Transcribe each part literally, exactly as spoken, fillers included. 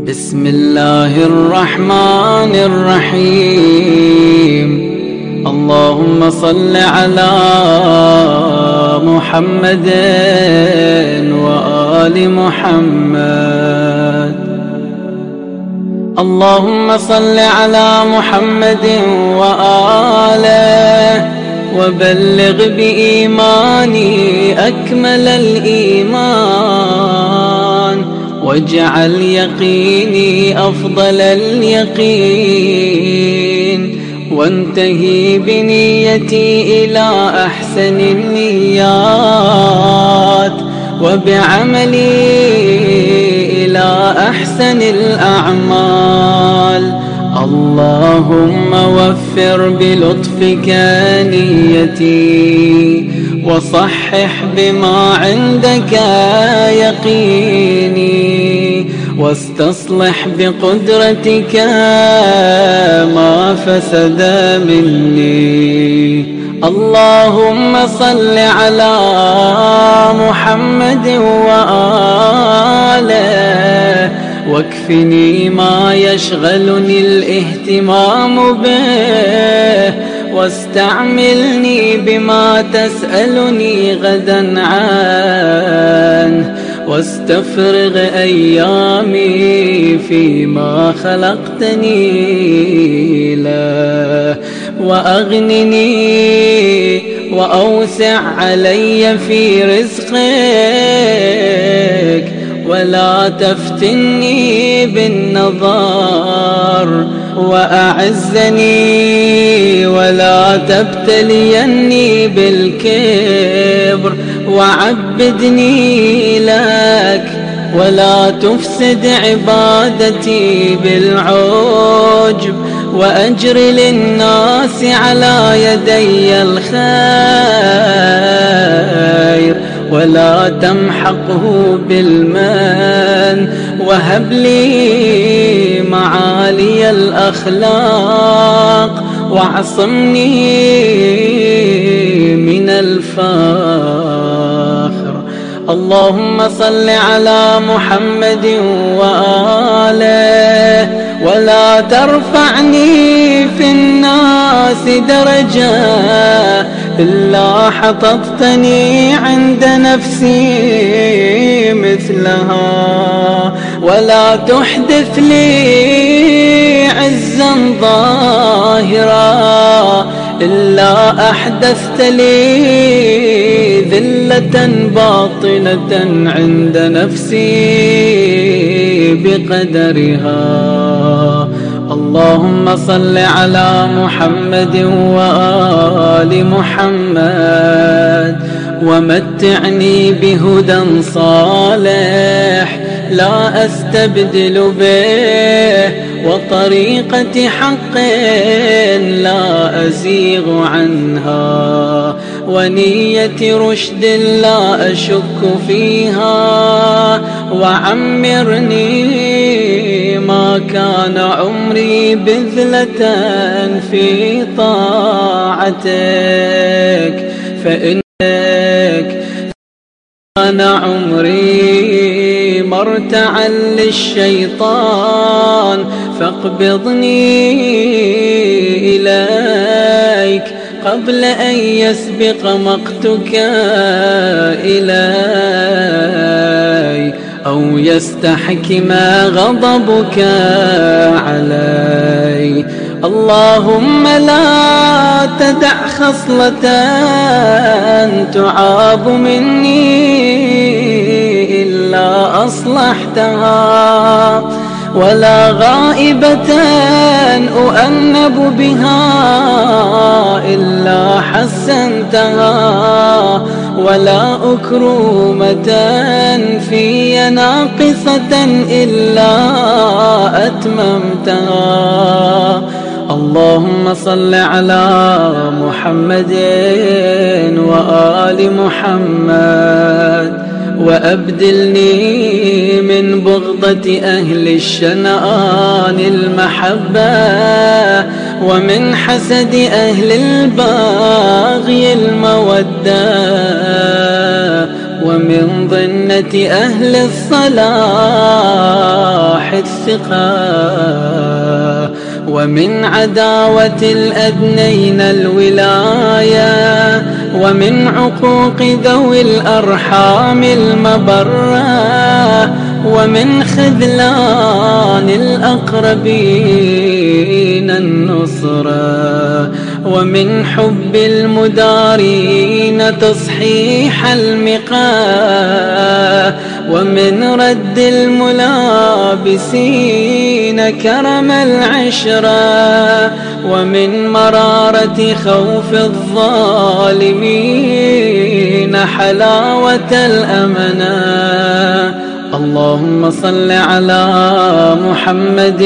بسم الله الرحمن الرحيم. اللهم صل على محمد وآل محمد. اللهم صل على محمد وآله وبلغ بإيماني أكمل الإيمان، واجعل يقيني أفضل اليقين، وانتهي بنيتي إلى أحسن النيات، وبعملي إلى أحسن الأعمال. اللهم وفر بلطفك نيتي، وصحح بما عندك يقيني، واستصلح بقدرتك ما فسد مني. اللهم صل على محمد وآله، واكفني ما يشغلني الاهتمام به، واستعملني بما تسألني غدا عنه، واستفرغ أيامي فيما خلقتني له، وأغنني وأوسع علي في رزقك، ولا تفتني بالنظر، وأعزني ولا تبتليني بالكبر، وعبدني لك ولا تفسد عبادتي بالعجب، وأجر للناس على يدي الخير ولا تمحقه بالمن، وهب لي معالي الأخلاق، واعصمني من الفخر. اللهم صل على محمد وآله، ولا ترفعني في الناس درجة إلا حططتني عند نفسي مثلها، ولا تحدث لي عزا ظاهرا إلا أحدثت لي ذلة باطنة عند نفسي بقدرها. اللهم صل على محمد وآل محمد، ومتعني بهدى صالح لا أستبدل به، وطريقة حق لا أزيغ عنها، ونية رشد لا أشك فيها، وعمرني ما كان عمري بذلة في طاعتك، فإنك كان عمري مرتعا للشيطان، فاقبضني إليك قبل أن يسبق مقتك إلي، أو يستحكم غضبك علي. اللهم لا تدع خصلة تعاب مني إلا أصلحتها، ولا غائبة أؤنب بها إلا حسنتها، ولا أكرومة في ناقصة إلا أتممتها. اللهم صل على محمد وآل محمد، وأبدلني من بغضة أهل الشنآن المحبة، ومن حسد أهل الباغي المودة، ومن ظنة أهل الصلاح الثقة، ومن عداوة الأدنين الولاية، ومن عقوق ذوي الأرحام المبرة، ومن خذلان الأقربين النصرة، ومن حب المدارين تصحيح المقاه، ومن رد الملابسين كرم العشرة، ومن مرارة خوف الظالمين حلاوة الأمنة. اللهم صل على محمد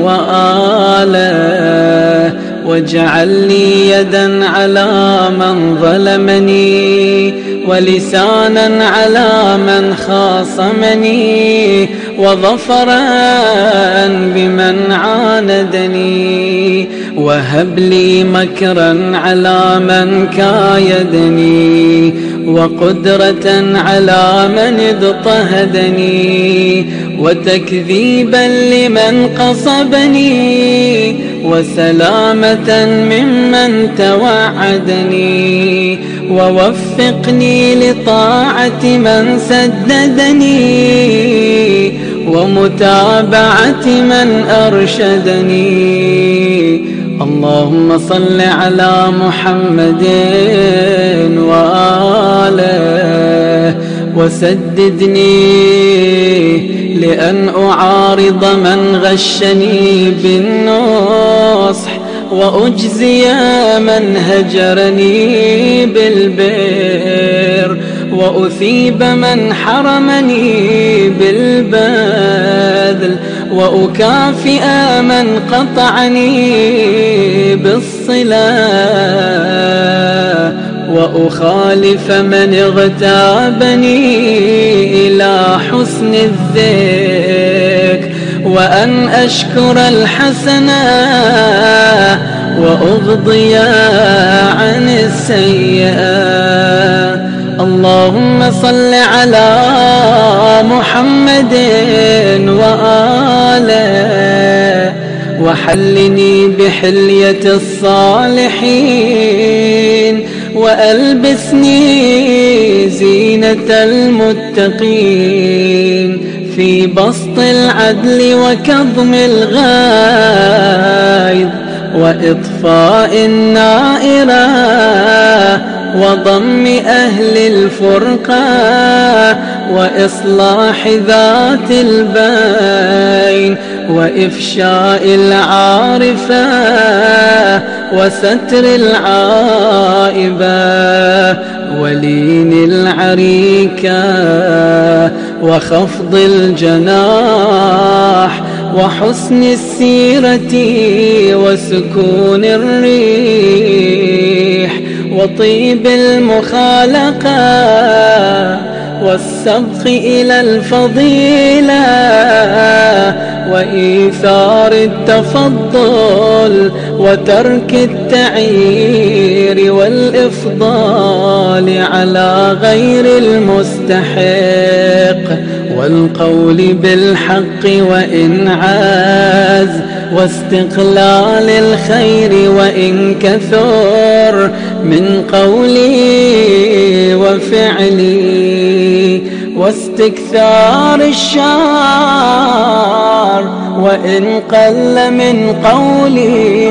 وآله، واجعل لي يدا على من ظلمني، ولسانا على من خاصمني، وظفرا بمن عاندني، وهب لي مكرا على من كايدني، وقدرة على من اضطهدني، وتكذيبا لمن قصبني، وسلامة ممن توعدني، ووفقني لطاعة من سددني، ومتابعة من أرشدني. اللهم صل على محمد وآله، وسددني لأن أعارض من غشني بالنصح، وأجزي من هجرني بالبر، وأثيب من حرمني بالبذل، وأكافئ من قطعني بالصلة، وأخالف من اغتابني إلى حسن الذكر، وأن أشكر الحسنة وأغضي عن السيئة. اللهم صل على محمد وآله، وحلني بحلية الصالحين، وألبسني زينة المتقين، في بسط العدل وكظم الغيظ، وإطفاء النائرة، وضم أهل الفرقة، وإصلاح ذات البين، وإفشاء العارفة، وستر العائبة، ولين العريكة، وخفض الجناح، وحسن السيرة، وسكون الريح، وطيب المخالقة، والسبق إلى الفضيلة، وإيثار التفضل، وترك التعيير والإفضال على غير المستحق، والقول بالحق وإن عاز، واستقلال الخير وإن كثر، من قولي وفعلي، واستكثار الشر وإن قل من قولي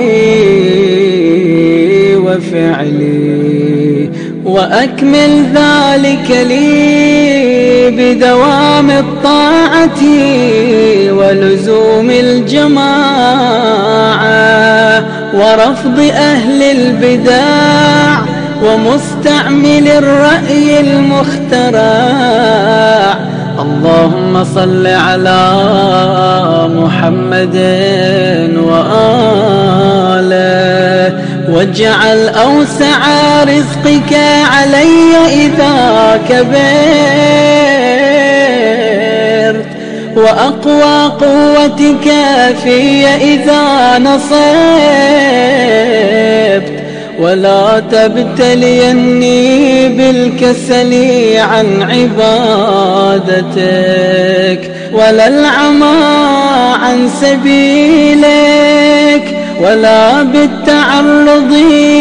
وفعلي، وأكمل ذلك لي بدوام الطاعة ولزوم الجماعة، ورفض أهل البدع، ومستعمل الرأي المخترع. اللهم صل على محمد وآله، واجعل أوسع رزقك علي إذا كبرت، وأقوى قوتك في إذا نصبت، ولا تبتليني بالكسل عن عبادتك، ولا العمى عن سبيلك ولا بالتعرض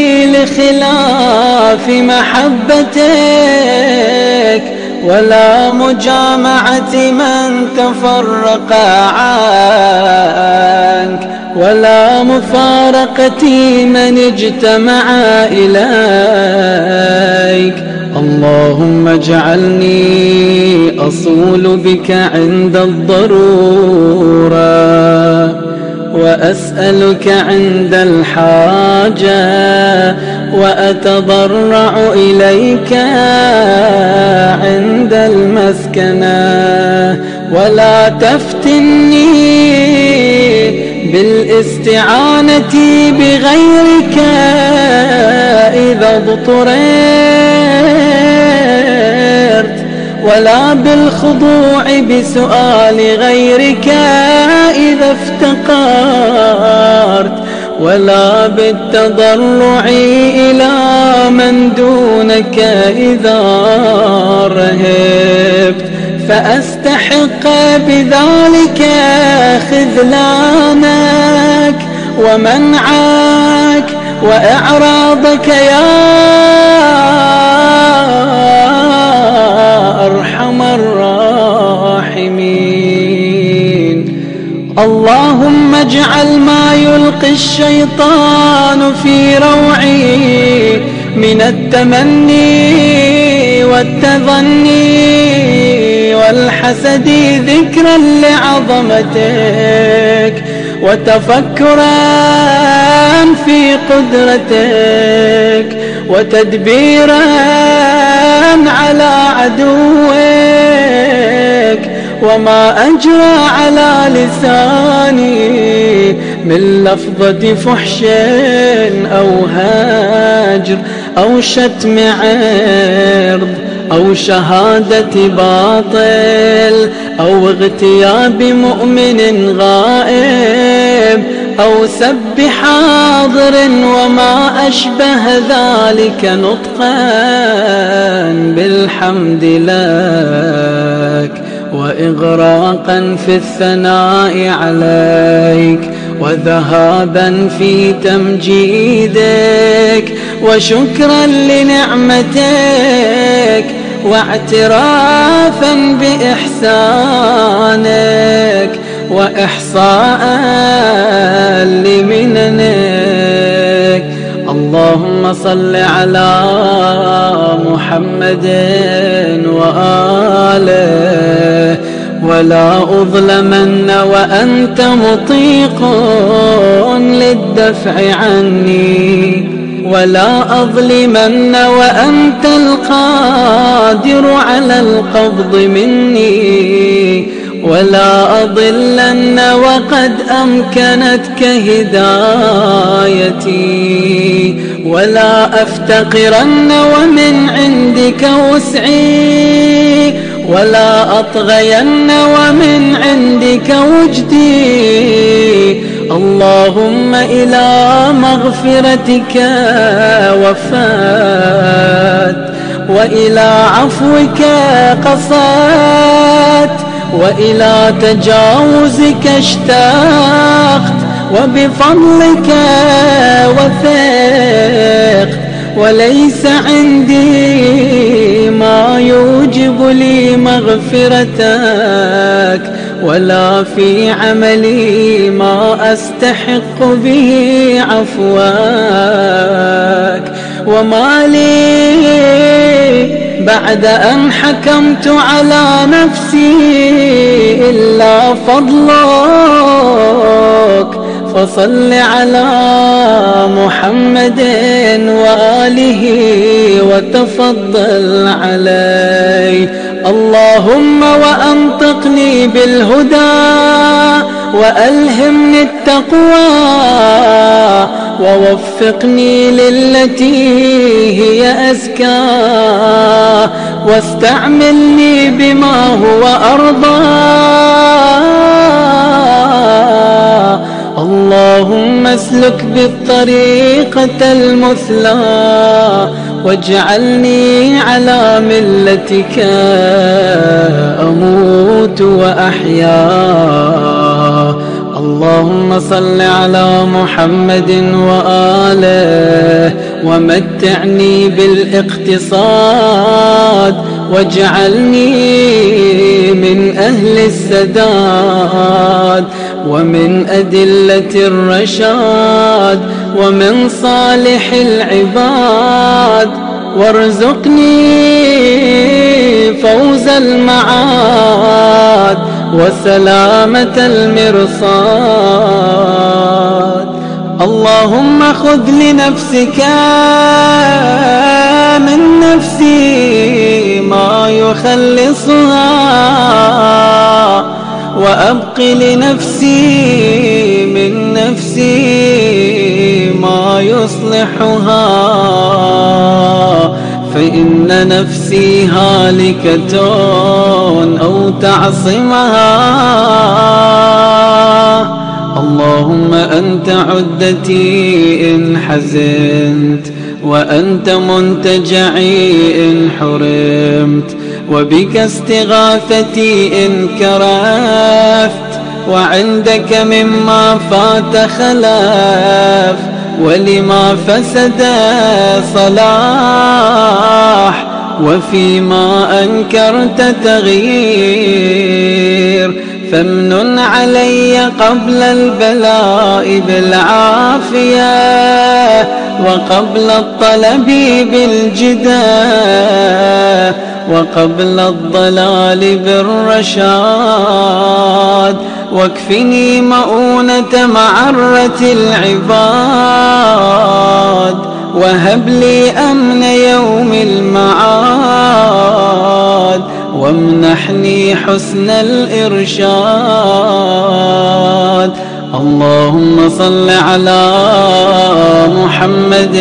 لخلاف محبتك ولا مجامعة من تفرق عنك ولا مفارقة من اجتمع إليك. اللهم اجعلني أصول بك عند الضرورة وأسألك عند الحاجة وأتضرع إليك عند المسكنة ولا تفتني بالاستعانة بغيرك إذا اضطررت ولا بالخضوع بسؤال غيرك إذا افتقرت ولا بالتضرع إلى من دونك إذا رهبت فأستحق بذلك خذلانك ومنعك وإعراضك يا أرحم الراحمين. اللهم اجعل ما يلقي الشيطان في روعي من التمني والتظني والحسد ذكرا لعظمتك وتفكرا في قدرتك وتدبيرا على عدوك وما أجرى على لساني من لفظة فحش أو هاجر أو شتم عرض أو شهادة باطل أو اغتياب مؤمن غائب أو سب حاضر وما أشبه ذلك نطقا بالحمد لك وإغراقا في الثناء عليك وذهابا في تمجيدك وشكرا لنعمتك واعترافا بإحسانك وإحصاء لمننك. اللهم صل على محمد وآله ولا أظلمن وأنت مطيق للدفع عني ولا أظلمن وأنت القادر على القبض مني ولا أضلن وقد أمكنتك هدايتي ولا أفتقرن ومن عندك وسعي ولا أطغين ومن عندك وجدي. اللهم إلى مغفرتك وفات وإلى عفوك قصدت وإلى تجاوزك اشتقت وبفضلك وثقت وليس عندي ما يوجب لي مغفرتك ولا في عملي ما أستحق به عفواك وما لي بعد أن حكمت على نفسي إلا فضلك فصل على محمد وآله وتفضل عليه. اللهم وأنطقني بالهدى وألهمني التقوى ووفقني للتي هي أزكى واستعملني بما هو أرضى. اللهم اسلك بالطريقة المثلى واجعلني على ملتك أموت وأحيا. اللهم صل على محمد وآله ومتعني بالاقتصاد واجعلني من أهل السداد ومن أدلة الرشاد ومن صالح العباد، وارزقني فوز المعاد وسلامة المرصاد. اللهم خذ لنفسك من نفسي ما يخلصها، وأبق لنفسي من نفسي ما يصلحها، فإن نفسي هالكة أو تعصمها. اللهم أنت عدتي إن حزنت، وأنت منتجعي إن حرمت، وبك استغاثتي إن كرفت، وعندك مما فات خلف، ولما فسد صلاح، وفيما أنكرت تغيير. فامنن علي قبل البلاء بالعافية، وقبل الطلب بالجدة، وقبل الضلال بالرشاد، واكفني مؤونة معرة العباد، وهب لي أمن يوم المعاد، وامنحني حسن الإرشاد. اللهم صل على محمد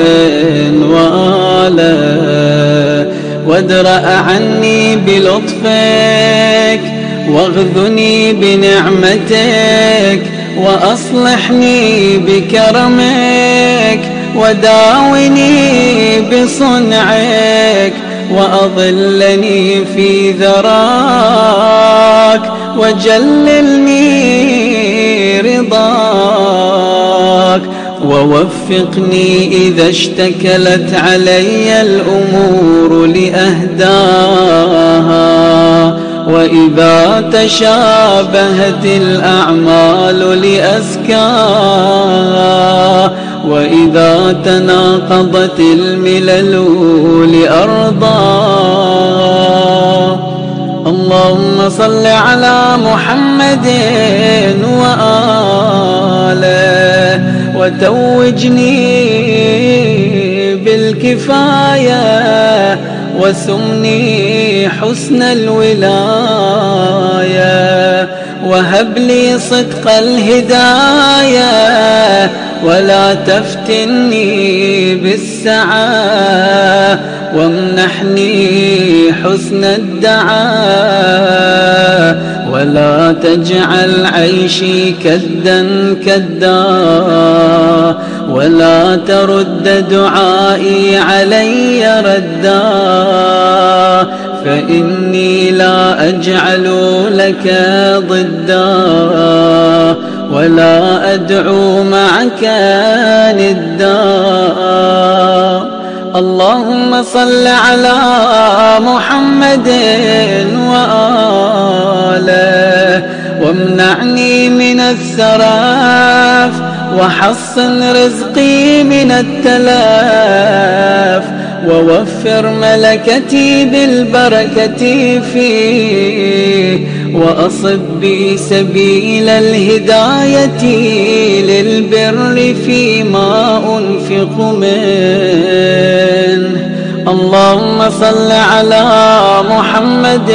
وآله، وادرأ عني بلطفك، واغذني بنعمتك، وأصلحني بكرمك، وداوني بصنعك، وأظلني في ذراك، وجللني رضاك، ووفقني إذا اشتكلت علي الأمور لأهداها، وإذا تشابهت الأعمال لأزكاها، وإذا تناقضت الملل لأرضاها. اللهم صل على محمد وآله، وتوجني بالكفاية، وسمني حسن الولاية، وهب لي صدق الهداية، ولا تفتني بالسعى، وامنحني حسن الدعاء، ولا تجعل عيشي كدا كدا، ولا ترد دعائي علي ردا، فإني لا أجعل لك ضدا، ولا أدعو معك ندا. اللهم صل على محمد وآله، وامنعني من السراف، وحصن رزقي من التلاف، ووفر ملكتي بالبركة فيه، وأصب بي سبيل الهداية للبر فيما أنفق منه. اللهم صل على محمد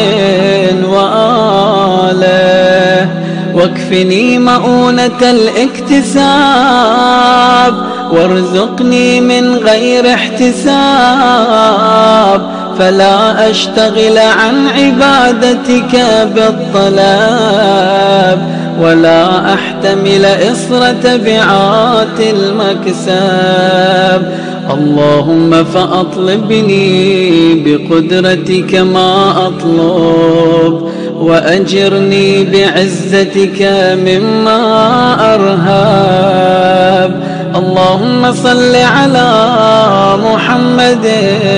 وآله، واكفني مؤونة الاكتساب، وارزقني من غير احتساب، فلا أشتغل عن عبادتك بالطلب، ولا أحتمل إصر تبعات المكسب. اللهم فأطلبني بقدرتك ما أطلب، وأجرني بعزتك مما أرهاب. اللهم صل على محمد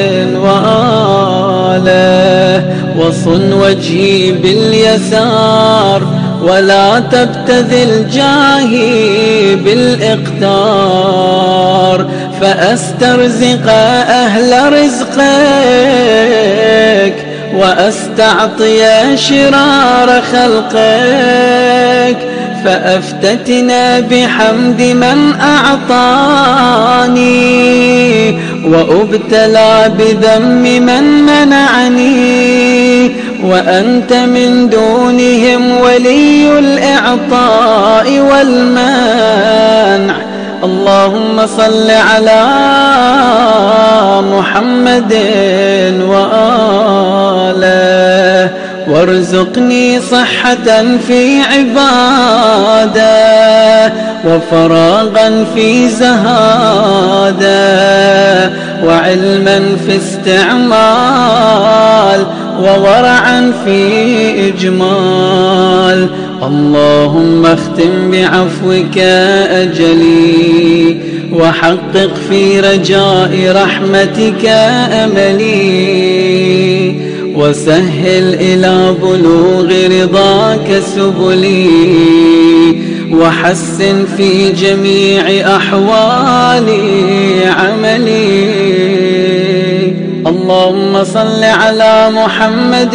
وآله وصن وجهي باليسار ولا تبتذل جاهي بالإقتار، فأسترزق أهل رزقك وأستعطي شرار خلقك، فأفتتنا بحمد من أعطاني وأبتلى بذم من منعني، وأنت من دونهم ولي الإعطاء والمنع. اللهم صل على محمد وآله وارزقني صحة في عبادة وفراغا في زهادة وعلما في استعمال وورعا في إجمال. اللهم اختم بعفوك أجلي وحقق في رجاء رحمتك أملي، وسهل إلى بلوغ رضاك سبلي، وحسن في جميع أحوالي عملي. اللهم صل على محمد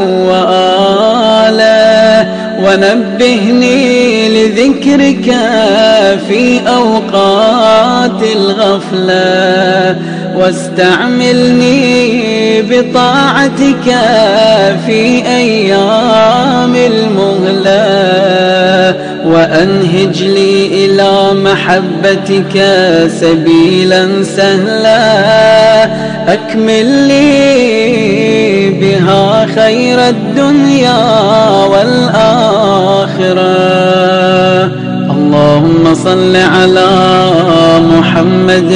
وآله ونبهني لذكرك في أوقات الغفلة، واستعملني بطاعتك في أيام المهلة، وأنهج لي إلى محبتك سبيلا سهلا، أكمل لي بها خير الدنيا والآخرة. اللهم صل على محمد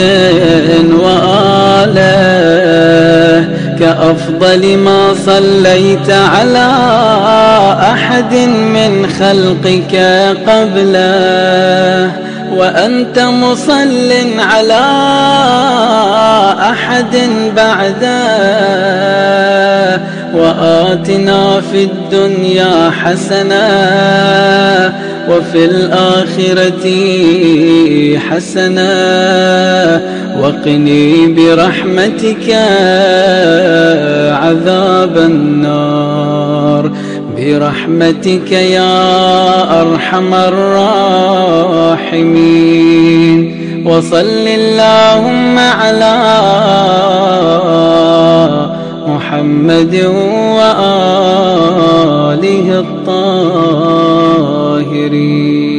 وآله كأفضل ما صليت على أحد من خلقك قبله، وأنت مصل على أحد بعده. وآتنا في الدنيا حسنة وفي الآخرة حسنة وقني برحمتك عذاب النار برحمتك يا أرحم الراحمين. وصل اللهم على محمد وآله الطاهرين.